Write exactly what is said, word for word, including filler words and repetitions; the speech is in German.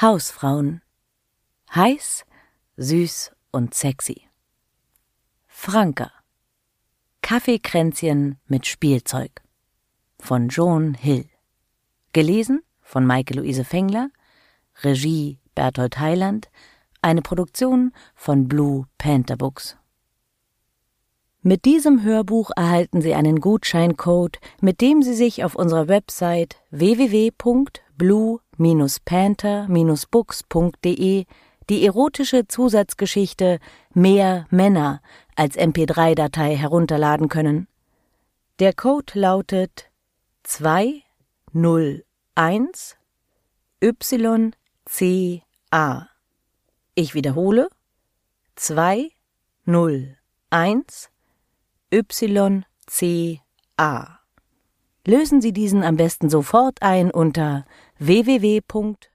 Hausfrauen. Heiß, süß und sexy. Franka. Kaffeekränzchen mit Spielzeug. Von Joan Hill. Gelesen von Maike-Luise Fengler. Regie Berthold Heiland. Eine Produktion von Blue Panther Books. Mit diesem Hörbuch erhalten Sie einen Gutscheincode, mit dem Sie sich auf unserer Website w w w punkt blue panther books punkt de die erotische Zusatzgeschichte Mehr Männer als M P drei Datei herunterladen können. Der Code lautet zwei null eins Y C A. Ich wiederhole: zwei null eins Y C A. Lösen Sie diesen am besten sofort ein unter w w w punkt